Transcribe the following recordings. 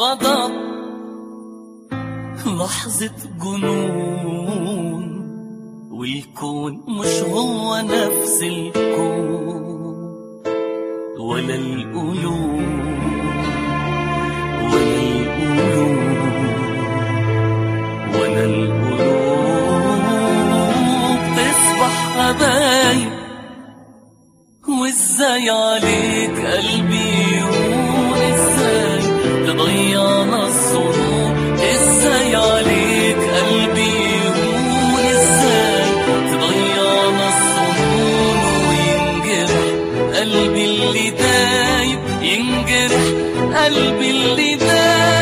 غضب، لحظة جنون، والكون مش هو نفس الكون، ولا القلوب ولا القلوب تصبح حبايب. وازاي عليك قلبي يقول، ازاي تضيعنا الظنون، ازاي عليك قلبي يقول، ازاي تضيعنا الظنون، وينجرح قلبي اللي دايب، ينجرح قلبي اللي دايب.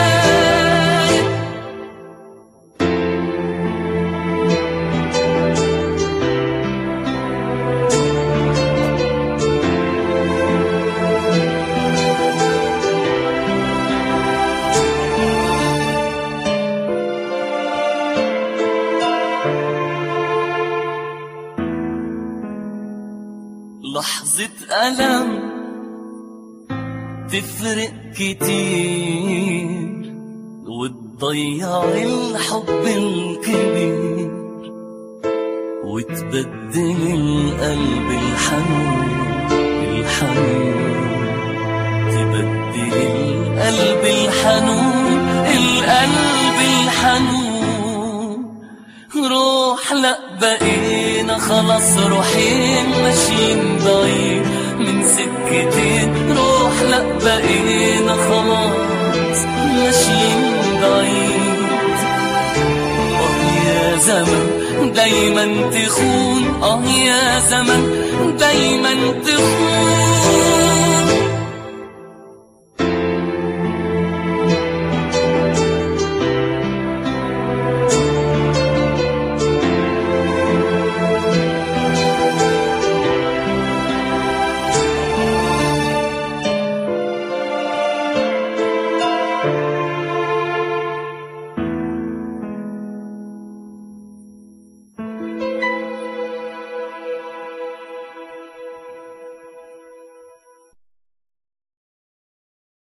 لحظة ألم تفرق كتير، وتضيع الحب الكبير، وتبدل القلب الحنون، تبدل القلب الحنون، القلب الحنون. روح لأ بقينا خلاص روحين ماشيين بعيد من سكتين، روح لأ بقينا خلاص ماشيين بعيد. يا زمن دايما تخون، يا زمن دايما تخون.